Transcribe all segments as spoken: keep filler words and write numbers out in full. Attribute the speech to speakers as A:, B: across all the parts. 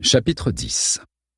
A: Chapitre dix.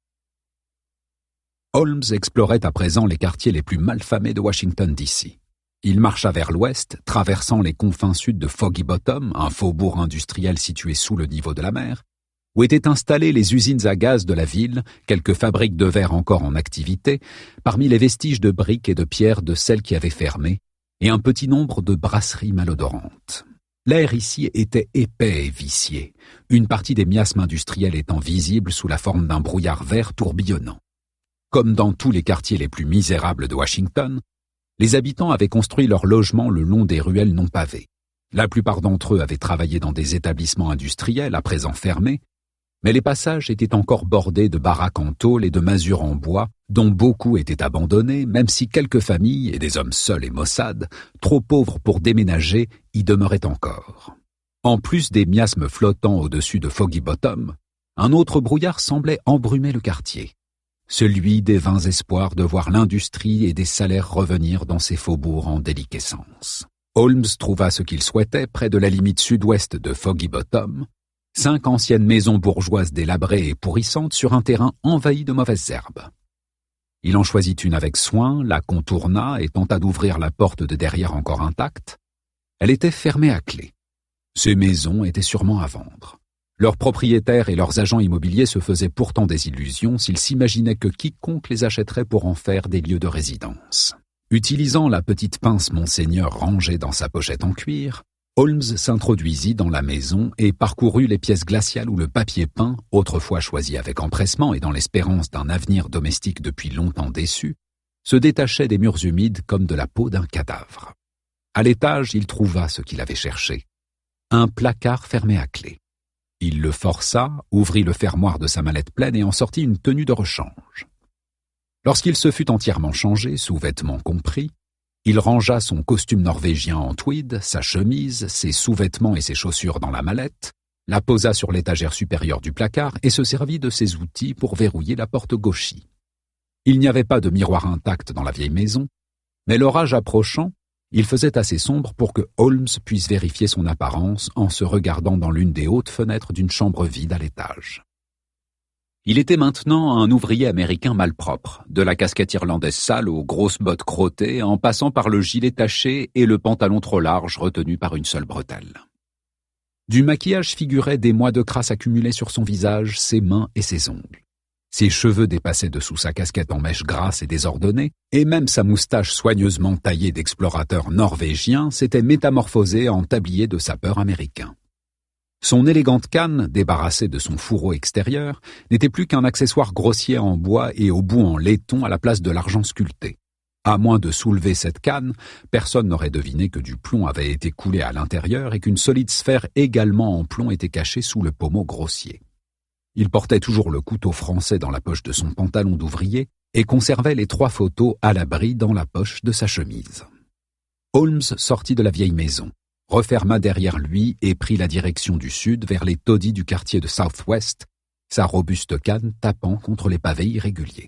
A: Holmes explorait à présent les quartiers les plus malfamés de Washington, D C Il marcha vers l'ouest, traversant les confins sud de Foggy Bottom, un faubourg industriel situé sous le niveau de la mer, où étaient installées les usines à gaz de la ville, quelques fabriques de verre encore en activité, parmi les vestiges de briques et de pierres de celles qui avaient fermé, et un petit nombre de brasseries malodorantes. L'air ici était épais et vicié, une partie des miasmes industriels étant visible sous la forme d'un brouillard vert tourbillonnant. Comme dans tous les quartiers les plus misérables de Washington, les habitants avaient construit leurs logements le long des ruelles non pavées. La plupart d'entre eux avaient travaillé dans des établissements industriels à présent fermés, mais les passages étaient encore bordés de baraques en tôle et de masures en bois, dont beaucoup étaient abandonnés, même si quelques familles, et des hommes seuls et maussades, trop pauvres pour déménager, y demeuraient encore. En plus des miasmes flottants au-dessus de Foggy Bottom, un autre brouillard semblait embrumer le quartier, celui des vains espoirs de voir l'industrie et des salaires revenir dans ces faubourgs en déliquescence. Holmes trouva ce qu'il souhaitait près de la limite sud-ouest de Foggy Bottom, cinq anciennes maisons bourgeoises délabrées et pourrissantes sur un terrain envahi de mauvaises herbes. Il en choisit une avec soin, la contourna et tenta d'ouvrir la porte de derrière encore intacte. Elle était fermée à clé. Ces maisons étaient sûrement à vendre. Leurs propriétaires et leurs agents immobiliers se faisaient pourtant des illusions s'ils s'imaginaient que quiconque les achèterait pour en faire des lieux de résidence. Utilisant la petite pince Monseigneur rangée dans sa pochette en cuir, Holmes s'introduisit dans la maison et parcourut les pièces glaciales où le papier peint, autrefois choisi avec empressement et dans l'espérance d'un avenir domestique depuis longtemps déçu, se détachait des murs humides comme de la peau d'un cadavre. À l'étage, il trouva ce qu'il avait cherché. Un placard fermé à clé. Il le força, ouvrit le fermoir de sa mallette pleine et en sortit une tenue de rechange. Lorsqu'il se fut entièrement changé, sous-vêtements compris, il rangea son costume norvégien en tweed, sa chemise, ses sous-vêtements et ses chaussures dans la mallette, la posa sur l'étagère supérieure du placard et se servit de ses outils pour verrouiller la porte gauchie. Il n'y avait pas de miroir intact dans la vieille maison, mais l'orage approchant, il faisait assez sombre pour que Holmes puisse vérifier son apparence en se regardant dans l'une des hautes fenêtres d'une chambre vide à l'étage. Il était maintenant un ouvrier américain malpropre, de la casquette irlandaise sale aux grosses bottes crottées, en passant par le gilet taché et le pantalon trop large retenu par une seule bretelle. Du maquillage figuraient des mois de crasse accumulés sur son visage, ses mains et ses ongles. Ses cheveux dépassaient dessous sa casquette en mèches grasses et désordonnées, et même sa moustache soigneusement taillée d'explorateur norvégien s'était métamorphosée en tablier de sapeur américain. Son élégante canne, débarrassée de son fourreau extérieur, n'était plus qu'un accessoire grossier en bois et au bout en laiton à la place de l'argent sculpté. À moins de soulever cette canne, personne n'aurait deviné que du plomb avait été coulé à l'intérieur et qu'une solide sphère également en plomb était cachée sous le pommeau grossier. Il portait toujours le couteau français dans la poche de son pantalon d'ouvrier et conservait les trois photos à l'abri dans la poche de sa chemise. Holmes sortit de la vieille maison, referma derrière lui et prit la direction du sud vers les taudis du quartier de Southwest, sa robuste canne tapant contre les pavés irréguliers.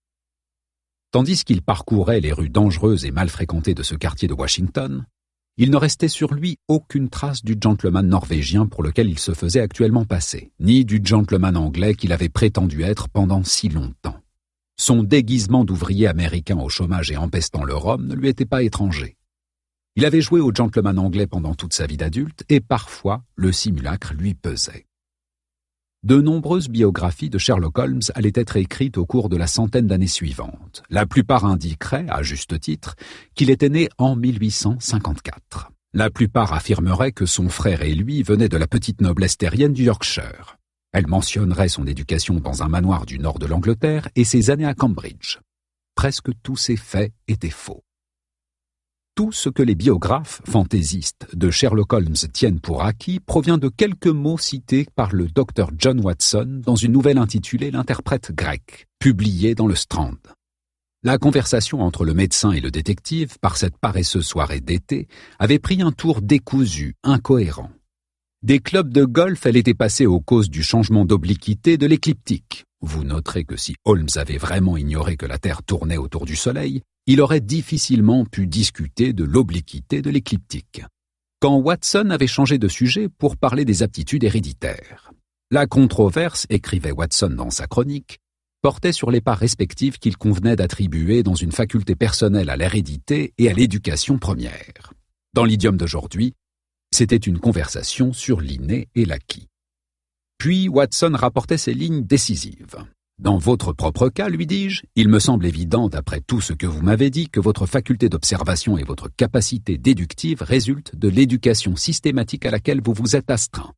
A: Tandis qu'il parcourait les rues dangereuses et mal fréquentées de ce quartier de Washington, il ne restait sur lui aucune trace du gentleman norvégien pour lequel il se faisait actuellement passer, ni du gentleman anglais qu'il avait prétendu être pendant si longtemps. Son déguisement d'ouvrier américain au chômage et empestant le rhum ne lui était pas étranger. Il avait joué au gentleman anglais pendant toute sa vie d'adulte et parfois le simulacre lui pesait. De nombreuses biographies de Sherlock Holmes allaient être écrites au cours de la centaine d'années suivantes. La plupart indiqueraient, à juste titre, qu'il était né en mille huit cent cinquante-quatre. La plupart affirmeraient que son frère et lui venaient de la petite noblesse terrienne du Yorkshire. Elle mentionnerait son éducation dans un manoir du nord de l'Angleterre et ses années à Cambridge. Presque tous ces faits étaient faux. Tout ce que les biographes fantaisistes de Sherlock Holmes tiennent pour acquis provient de quelques mots cités par le docteur John Watson dans une nouvelle intitulée L'interprète grec, publiée dans le Strand. La conversation entre le médecin et le détective, par cette paresseuse soirée d'été, avait pris un tour décousu, incohérent. Des clubs de golf, elle était passée aux causes du changement d'obliquité de l'écliptique. Vous noterez que si Holmes avait vraiment ignoré que la Terre tournait autour du Soleil, il aurait difficilement pu discuter de l'obliquité de l'écliptique. Quand Watson avait changé de sujet pour parler des aptitudes héréditaires. La controverse, écrivait Watson dans sa chronique, portait sur les parts respectives qu'il convenait d'attribuer dans une faculté personnelle à l'hérédité et à l'éducation première. Dans l'idiome d'aujourd'hui, c'était une conversation sur l'inné et l'acquis. Puis Watson rapportait ces lignes décisives. Dans votre propre cas, lui dis-je, il me semble évident, d'après tout ce que vous m'avez dit, que votre faculté d'observation et votre capacité déductive résultent de l'éducation systématique à laquelle vous vous êtes astreint.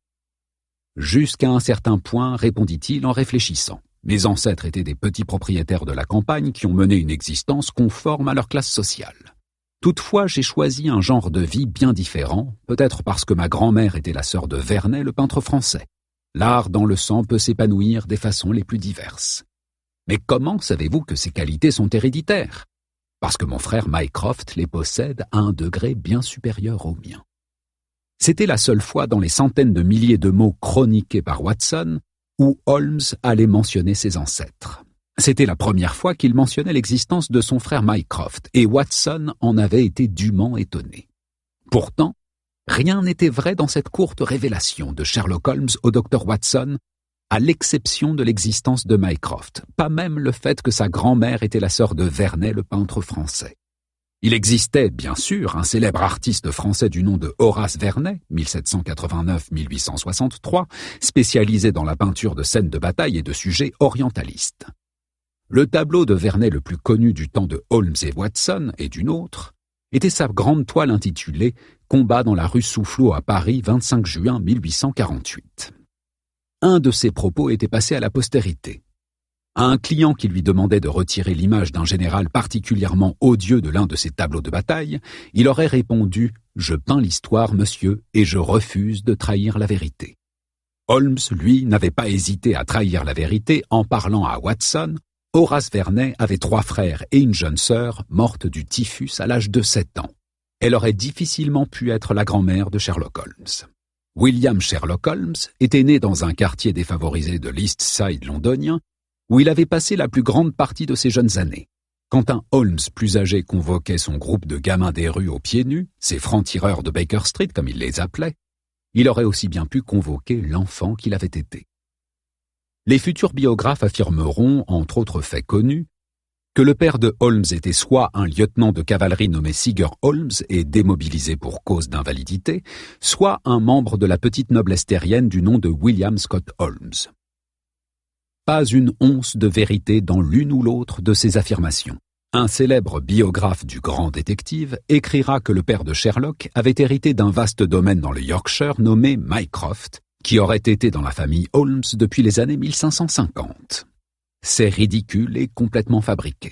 A: Jusqu'à un certain point, répondit-il en réfléchissant. Mes ancêtres étaient des petits propriétaires de la campagne qui ont mené une existence conforme à leur classe sociale. Toutefois, j'ai choisi un genre de vie bien différent, peut-être parce que ma grand-mère était la sœur de Vernet, le peintre français. L'art dans le sang peut s'épanouir des façons les plus diverses. Mais comment savez-vous que ces qualités sont héréditaires? Parce que mon frère Mycroft les possède à un degré bien supérieur au mien. C'était la seule fois dans les centaines de milliers de mots chroniqués par Watson où Holmes allait mentionner ses ancêtres. C'était la première fois qu'il mentionnait l'existence de son frère Mycroft, et Watson en avait été dûment étonné. Pourtant, rien n'était vrai dans cette courte révélation de Sherlock Holmes au docteur Watson, à l'exception de l'existence de Mycroft, pas même le fait que sa grand-mère était la sœur de Vernet, le peintre français. Il existait, bien sûr, un célèbre artiste français du nom de Horace Vernet, mille sept cent quatre-vingt-neuf à mille huit cent soixante-trois, spécialisé dans la peinture de scènes de bataille et de sujets orientalistes. Le tableau de Vernet le plus connu du temps de Holmes et Watson, et d'une autre, était sa grande toile intitulée « Combat dans la rue Soufflot à Paris, vingt-cinq juin mille huit cent quarante-huit ». Un de ses propos était passé à la postérité. À un client qui lui demandait de retirer l'image d'un général particulièrement odieux de l'un de ses tableaux de bataille, il aurait répondu « Je peins l'histoire, monsieur, et je refuse de trahir la vérité ». Holmes, lui, n'avait pas hésité à trahir la vérité en parlant à Watson. Horace Vernet avait trois frères et une jeune sœur morte du typhus à l'âge de sept ans. Elle aurait difficilement pu être la grand-mère de Sherlock Holmes. William Sherlock Holmes était né dans un quartier défavorisé de l'East Side londonien, où il avait passé la plus grande partie de ses jeunes années. Quand un Holmes plus âgé convoquait son groupe de gamins des rues aux pieds nus, ces francs-tireurs de Baker Street comme il les appelait, il aurait aussi bien pu convoquer l'enfant qu'il avait été. Les futurs biographes affirmeront, entre autres faits connus, que le père de Holmes était soit un lieutenant de cavalerie nommé Seager Holmes et démobilisé pour cause d'invalidité, soit un membre de la petite noblesse terrienne du nom de William Scott Holmes. Pas une once de vérité dans l'une ou l'autre de ces affirmations. Un célèbre biographe du grand détective écrira que le père de Sherlock avait hérité d'un vaste domaine dans le Yorkshire nommé Mycroft, qui aurait été dans la famille Holmes depuis les années mille cinq cent cinquante. C'est ridicule et complètement fabriqué.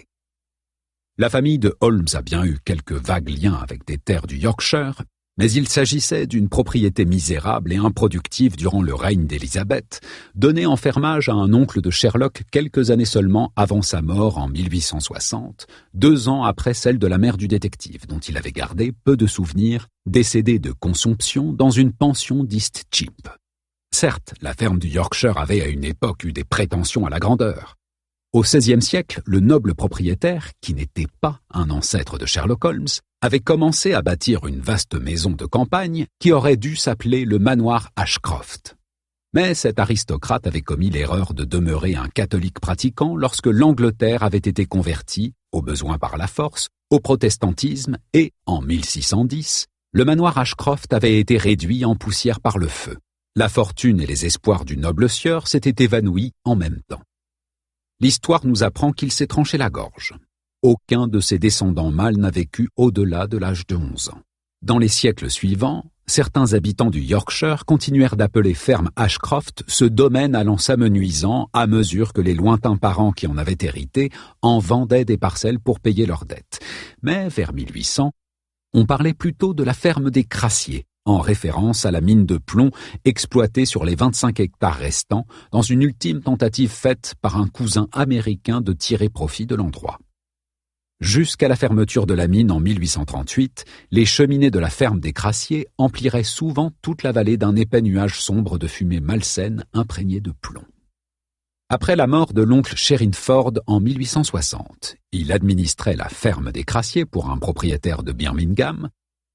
A: La famille de Holmes a bien eu quelques vagues liens avec des terres du Yorkshire, mais il s'agissait d'une propriété misérable et improductive durant le règne d'Élisabeth, donnée en fermage à un oncle de Sherlock quelques années seulement avant sa mort en mille huit cent soixante, deux ans après celle de la mère du détective, dont il avait gardé peu de souvenirs, décédée de consomption dans une pension d'East Cheap. Certes, la ferme du Yorkshire avait à une époque eu des prétentions à la grandeur. Au seizième siècle, le noble propriétaire, qui n'était pas un ancêtre de Sherlock Holmes, avait commencé à bâtir une vaste maison de campagne qui aurait dû s'appeler le manoir Ashcroft. Mais cet aristocrate avait commis l'erreur de demeurer un catholique pratiquant lorsque l'Angleterre avait été convertie, au besoin par la force, au protestantisme et, en mille six cent dix, le manoir Ashcroft avait été réduit en poussière par le feu. La fortune et les espoirs du noble sieur s'étaient évanouis en même temps. L'histoire nous apprend qu'il s'est tranché la gorge. Aucun de ses descendants mâles n'a vécu au-delà de l'âge de onze ans. Dans les siècles suivants, certains habitants du Yorkshire continuèrent d'appeler ferme Ashcroft ce domaine allant s'amenuisant à mesure que les lointains parents qui en avaient hérité en vendaient des parcelles pour payer leurs dettes. Mais vers mille huit cents, on parlait plutôt de la ferme des Crassiers, en référence à la mine de plomb exploitée sur les vingt-cinq hectares restants dans une ultime tentative faite par un cousin américain de tirer profit de l'endroit. Jusqu'à la fermeture de la mine en mille huit cent trente-huit, les cheminées de la ferme des Crassiers empliraient souvent toute la vallée d'un épais nuage sombre de fumée malsaine imprégnée de plomb. Après la mort de l'oncle Sherrinford en mille huit cent soixante, il administrait la ferme des Crassiers pour un propriétaire de Birmingham.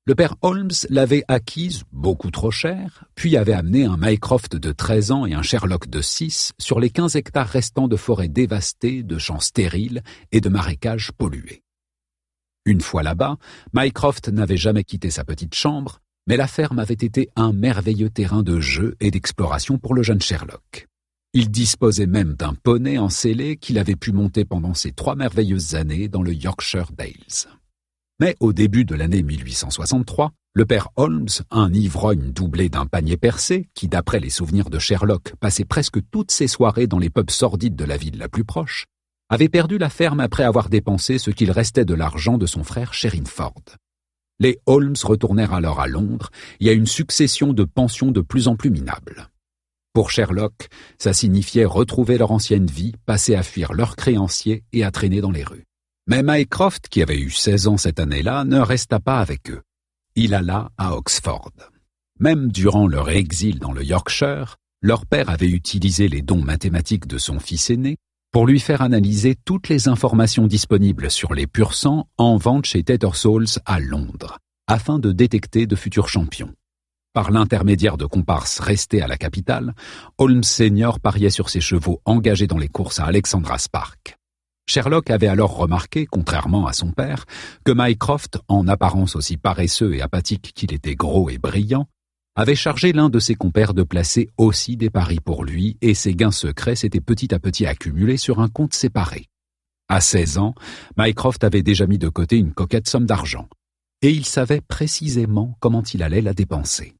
A: Le père Holmes l'avait acquise beaucoup trop cher, puis avait amené un Mycroft de treize ans et un Sherlock de six sur les quinze hectares restants de forêts dévastées, de champs stériles et de marécages pollués. Une fois là-bas, Mycroft n'avait jamais quitté sa petite chambre, mais la ferme avait été un merveilleux terrain de jeu et d'exploration pour le jeune Sherlock. Il disposait même d'un poney en sellé qu'il avait pu monter pendant ses trois merveilleuses années dans le Yorkshire Dales. Mais au début de l'année mille huit cent soixante-trois, le père Holmes, un ivrogne doublé d'un panier percé, qui d'après les souvenirs de Sherlock passait presque toutes ses soirées dans les pubs sordides de la ville la plus proche, avait perdu la ferme après avoir dépensé ce qu'il restait de l'argent de son frère Sherrinford. Les Holmes retournèrent alors à Londres et à une succession de pensions de plus en plus minables. Pour Sherlock, ça signifiait retrouver leur ancienne vie, passer à fuir leurs créanciers et à traîner dans les rues. Mais Mycroft, qui avait eu seize ans cette année-là, ne resta pas avec eux. Il alla à Oxford. Même durant leur exil dans le Yorkshire, leur père avait utilisé les dons mathématiques de son fils aîné pour lui faire analyser toutes les informations disponibles sur les pur sang en vente chez Tattersall's à Londres, afin de détecter de futurs champions. Par l'intermédiaire de comparses restés à la capitale, Holmes senior pariait sur ses chevaux engagés dans les courses à Alexandra Park. Sherlock avait alors remarqué, contrairement à son père, que Mycroft, en apparence aussi paresseux et apathique qu'il était gros et brillant, avait chargé l'un de ses compères de placer aussi des paris pour lui et ses gains secrets s'étaient petit à petit accumulés sur un compte séparé. À seize ans, Mycroft avait déjà mis de côté une coquette somme d'argent, et il savait précisément comment il allait la dépenser.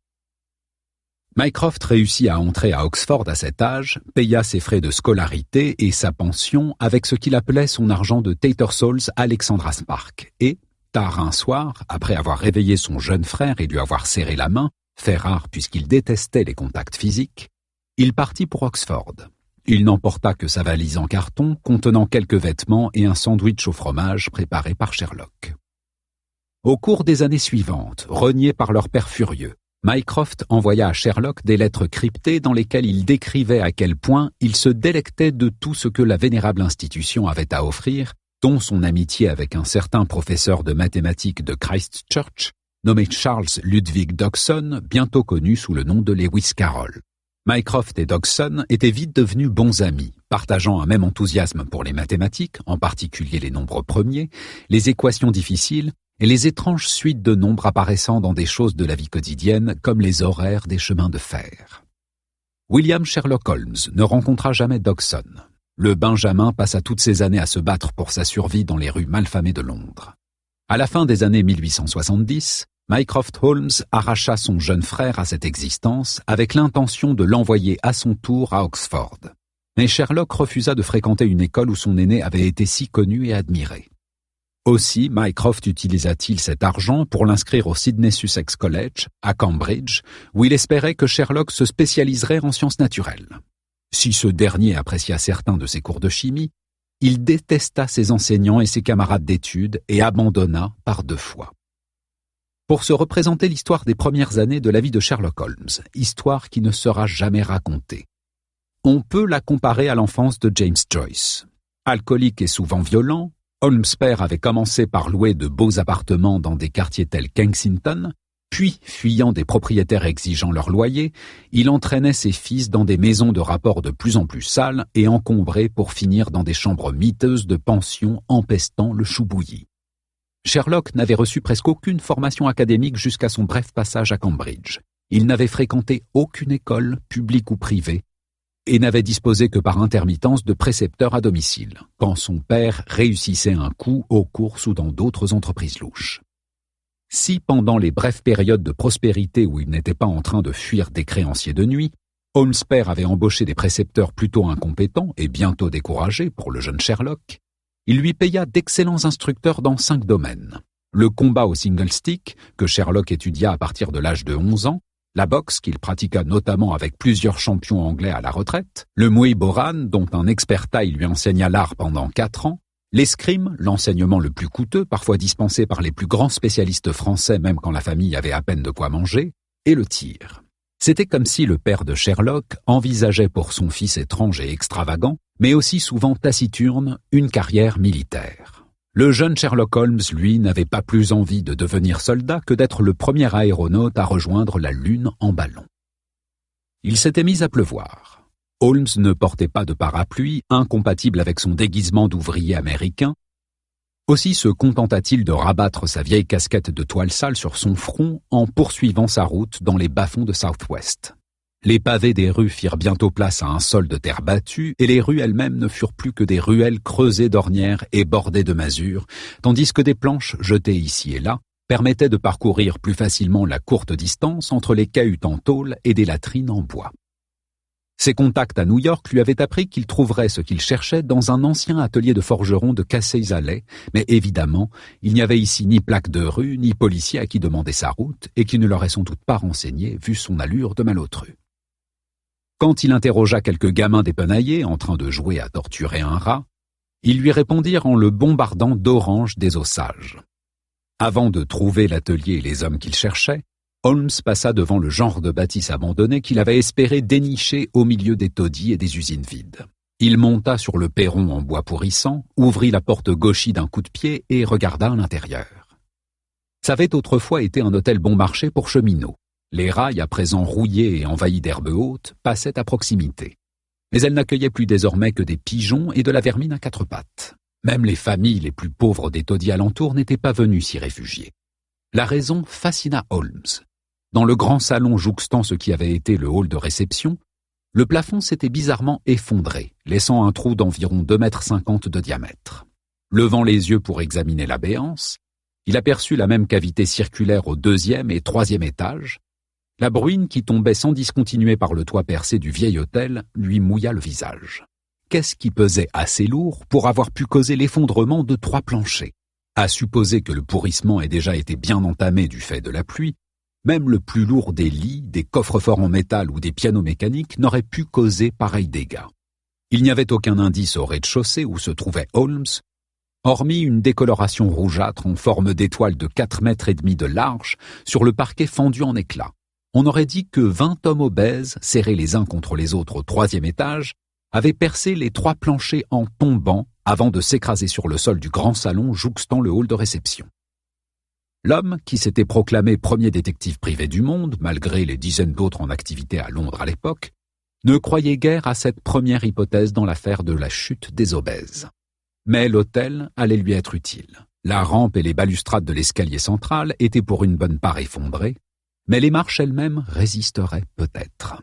A: Mycroft réussit à entrer à Oxford à cet âge, paya ses frais de scolarité et sa pension avec ce qu'il appelait son argent de Tattersall's Alexandra Park et, tard un soir, après avoir réveillé son jeune frère et lui avoir serré la main, fait rare puisqu'il détestait les contacts physiques, il partit pour Oxford. Il n'emporta que sa valise en carton contenant quelques vêtements et un sandwich au fromage préparé par Sherlock. Au cours des années suivantes, reniés par leur père furieux, Mycroft envoya à Sherlock des lettres cryptées dans lesquelles il décrivait à quel point il se délectait de tout ce que la vénérable institution avait à offrir, dont son amitié avec un certain professeur de mathématiques de Christ Church, nommé Charles Ludwig Dodgson, bientôt connu sous le nom de Lewis Carroll. Mycroft et Dodgson étaient vite devenus bons amis, partageant un même enthousiasme pour les mathématiques, en particulier les nombres premiers, les équations difficiles, et les étranges suites de nombres apparaissant dans des choses de la vie quotidienne comme les horaires des chemins de fer. William Sherlock Holmes ne rencontra jamais Dodgson. Le Benjamin passa toutes ses années à se battre pour sa survie dans les rues malfamées de Londres. À la fin des années mille huit cent soixante-dix, Mycroft Holmes arracha son jeune frère à cette existence avec l'intention de l'envoyer à son tour à Oxford. Mais Sherlock refusa de fréquenter une école où son aîné avait été si connu et admiré. Aussi, Mycroft utilisa-t-il cet argent pour l'inscrire au Sydney Sussex College, à Cambridge, où il espérait que Sherlock se spécialiserait en sciences naturelles. Si ce dernier apprécia certains de ses cours de chimie, il détesta ses enseignants et ses camarades d'études et abandonna par deux fois. Pour se représenter l'histoire des premières années de la vie de Sherlock Holmes, histoire qui ne sera jamais racontée, on peut la comparer à l'enfance de James Joyce. Alcoolique et souvent violent, Holmes père avait commencé par louer de beaux appartements dans des quartiers tels Kensington, puis, fuyant des propriétaires exigeant leur loyer, il entraînait ses fils dans des maisons de rapport de plus en plus sales et encombrées pour finir dans des chambres miteuses de pension empestant le chou bouilli. Sherlock n'avait reçu presque aucune formation académique jusqu'à son bref passage à Cambridge. Il n'avait fréquenté aucune école, publique ou privée, et n'avait disposé que par intermittence de précepteurs à domicile, quand son père réussissait un coup aux courses ou dans d'autres entreprises louches. Si pendant les brèves périodes de prospérité où il n'était pas en train de fuir des créanciers de nuit, Holmes père avait embauché des précepteurs plutôt incompétents et bientôt découragés pour le jeune Sherlock, il lui paya d'excellents instructeurs dans cinq domaines. Le combat au single stick, que Sherlock étudia à partir de l'âge de onze ans, la boxe qu'il pratiqua notamment avec plusieurs champions anglais à la retraite, le Muay Boran dont un expert thaï lui enseigna l'art pendant quatre ans, l'escrime, l'enseignement le plus coûteux, parfois dispensé par les plus grands spécialistes français même quand la famille avait à peine de quoi manger, et le tir. C'était comme si le père de Sherlock envisageait pour son fils étrange et extravagant, mais aussi souvent taciturne, une carrière militaire. Le jeune Sherlock Holmes, lui, n'avait pas plus envie de devenir soldat que d'être le premier aéronaute à rejoindre la Lune en ballon. Il s'était mis à pleuvoir. Holmes ne portait pas de parapluie, incompatible avec son déguisement d'ouvrier américain. Aussi se contenta-t-il de rabattre sa vieille casquette de toile sale sur son front en poursuivant sa route dans les bas-fonds de Southwest. Les pavés des rues firent bientôt place à un sol de terre battue, et les rues elles-mêmes ne furent plus que des ruelles creusées d'ornières et bordées de masures, tandis que des planches jetées ici et là permettaient de parcourir plus facilement la courte distance entre les cahutes en tôle et des latrines en bois. Ses contacts à New York lui avaient appris qu'il trouverait ce qu'il cherchait dans un ancien atelier de forgeron de Casey's Alley, mais évidemment, il n'y avait ici ni plaque de rue, ni policier à qui demander sa route, et qui ne l'aurait sans doute pas renseigné, vu son allure de malotru. Quand il interrogea quelques gamins dépenaillés en train de jouer à torturer un rat, ils lui répondirent en le bombardant d'oranges des Osages. Avant de trouver l'atelier et les hommes qu'il cherchait, Holmes passa devant le genre de bâtisse abandonnée qu'il avait espéré dénicher au milieu des taudis et des usines vides. Il monta sur le perron en bois pourrissant, ouvrit la porte gauchie d'un coup de pied et regarda à l'intérieur. Ça avait autrefois été un hôtel bon marché pour cheminots. Les rails, à présent rouillés et envahis d'herbes hautes, passaient à proximité. Mais elles n'accueillaient plus désormais que des pigeons et de la vermine à quatre pattes. Même les familles les plus pauvres des taudis alentours n'étaient pas venues s'y réfugier. La raison fascina Holmes. Dans le grand salon jouxtant ce qui avait été le hall de réception, le plafond s'était bizarrement effondré, laissant un trou d'environ deux mètres cinquante de diamètre. Levant les yeux pour examiner la béance, il aperçut la même cavité circulaire au deuxième et troisième étage. La bruine qui tombait sans discontinuer par le toit percé du vieil hôtel lui mouilla le visage. Qu'est-ce qui pesait assez lourd pour avoir pu causer l'effondrement de trois planchers? À supposer que le pourrissement ait déjà été bien entamé du fait de la pluie, même le plus lourd des lits, des coffres-forts en métal ou des pianos mécaniques n'aurait pu causer pareils dégâts. Il n'y avait aucun indice au rez-de-chaussée où se trouvait Holmes, hormis une décoloration rougeâtre en forme d'étoile de quatre mètres et demi de large sur le parquet fendu en éclats. On aurait dit que vingt hommes obèses, serrés les uns contre les autres au troisième étage, avaient percé les trois planchers en tombant avant de s'écraser sur le sol du grand salon jouxtant le hall de réception. L'homme, qui s'était proclamé premier détective privé du monde, malgré les dizaines d'autres en activité à Londres à l'époque, ne croyait guère à cette première hypothèse dans l'affaire de la chute des obèses. Mais l'hôtel allait lui être utile. La rampe et les balustrades de l'escalier central étaient pour une bonne part effondrées, mais les marches elles-mêmes résisteraient peut-être.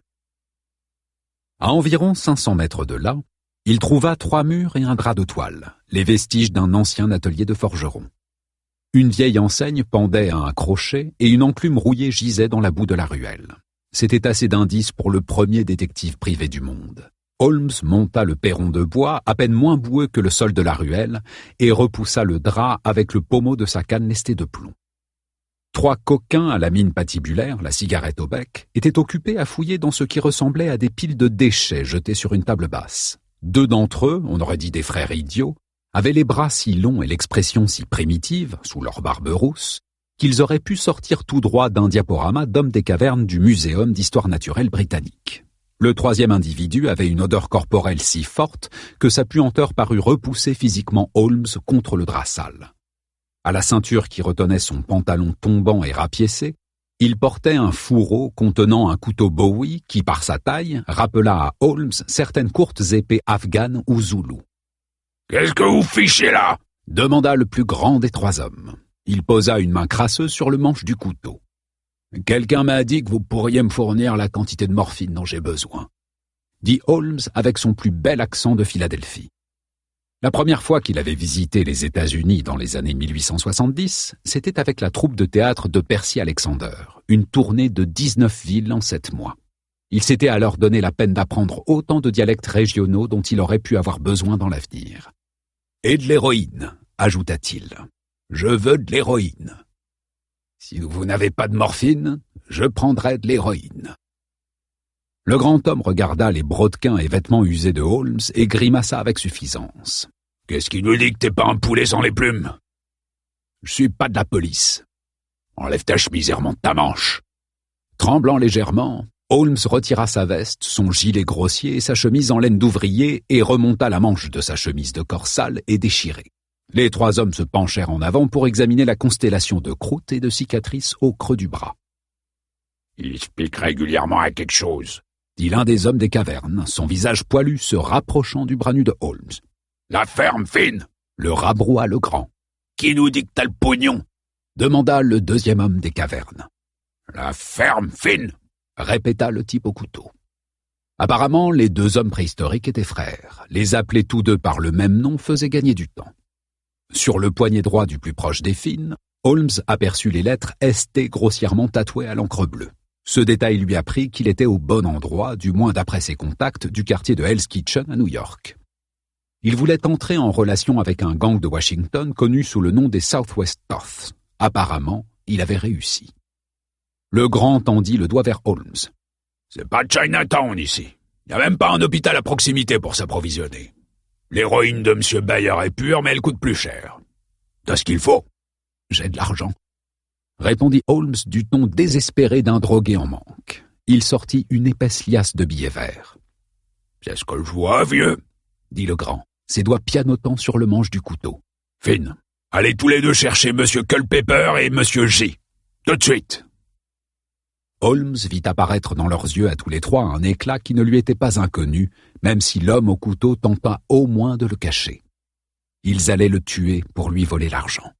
A: À environ cinq cents mètres de là, il trouva trois murs et un drap de toile, les vestiges d'un ancien atelier de forgeron. Une vieille enseigne pendait à un crochet et une enclume rouillée gisait dans la boue de la ruelle. C'était assez d'indices pour le premier détective privé du monde. Holmes monta le perron de bois, à peine moins boueux que le sol de la ruelle, et repoussa le drap avec le pommeau de sa canne lestée de plomb. Trois coquins à la mine patibulaire, la cigarette au bec, étaient occupés à fouiller dans ce qui ressemblait à des piles de déchets jetés sur une table basse. Deux d'entre eux, on aurait dit des frères idiots, avaient les bras si longs et l'expression si primitive, sous leur barbe rousse, qu'ils auraient pu sortir tout droit d'un diaporama d'hommes des cavernes du Muséum d'histoire naturelle britannique. Le troisième individu avait une odeur corporelle si forte que sa puanteur parut repousser physiquement Holmes contre le drap sale. À la ceinture qui retenait son pantalon tombant et rapiécé, il portait un fourreau contenant un couteau Bowie qui, par sa taille, rappela à Holmes certaines courtes épées afghanes ou zoulous. « Qu'est-ce que vous fichez là ?» demanda le plus grand des trois hommes. Il posa une main crasseuse sur le manche du couteau. « Quelqu'un m'a dit que vous pourriez me fournir la quantité de morphine dont j'ai besoin, » dit Holmes avec son plus bel accent de Philadelphie. La première fois qu'il avait visité les États-Unis dans les années mille huit cent soixante-dix, c'était avec la troupe de théâtre de Percy Alexander, une tournée de dix-neuf villes en sept mois. Il s'était alors donné la peine d'apprendre autant de dialectes régionaux dont il aurait pu avoir besoin dans l'avenir. « Et de l'héroïne, ajouta-t-il. « Je veux de l'héroïne. Si vous n'avez pas de morphine, je prendrai de l'héroïne. » Le grand homme regarda les brodequins et vêtements usés de Holmes et grimaça avec suffisance. « Qu'est-ce qui nous dit que t'es pas un poulet sans les plumes ? Je suis pas de la police. Enlève ta chemise et remonte ta manche. » Tremblant légèrement, Holmes retira sa veste, son gilet grossier et sa chemise en laine d'ouvrier et remonta la manche de sa chemise de corps sale et déchirée. Les trois hommes se penchèrent en avant pour examiner la constellation de croûtes et de cicatrices au creux du bras.
B: « Il se pique régulièrement à quelque chose, »
A: dit l'un des hommes des cavernes, son visage poilu se rapprochant du bras nu de Holmes.
B: « La ferme fine !»
A: le rabroua le grand.
B: « Qui nous dit que t'as le pognon ?»
A: demanda le deuxième homme des cavernes.
B: « La ferme fine !»
A: répéta le type au couteau. Apparemment, les deux hommes préhistoriques étaient frères. Les appeler tous deux par le même nom faisait gagner du temps. Sur le poignet droit du plus proche des Finn, Holmes aperçut les lettres S T grossièrement tatouées à l'encre bleue. Ce détail lui apprit qu'il était au bon endroit, du moins d'après ses contacts, du quartier de Hell's Kitchen à New York. Il voulait entrer en relation avec un gang de Washington connu sous le nom des Southwest Toths. Apparemment, il avait réussi. Le grand tendit le doigt vers Holmes.
B: « C'est pas Chinatown ici. Il n'y a même pas un hôpital à proximité pour s'approvisionner. L'héroïne de M. Bayer est pure, mais elle coûte plus cher. T'as ce qu'il faut ?»«
A: J'ai de l'argent, » répondit Holmes du ton désespéré d'un drogué en manque. Il sortit une épaisse liasse de billets verts.
B: « C'est ce que je vois, vieux, »
A: dit le grand, ses doigts pianotant sur le manche du couteau.
B: « Finn, allez tous les deux chercher M. Culpepper et M. J. Tout de suite !»
A: Holmes vit apparaître dans leurs yeux à tous les trois un éclat qui ne lui était pas inconnu, même si l'homme au couteau tenta au moins de le cacher. Ils allaient le tuer pour lui voler l'argent.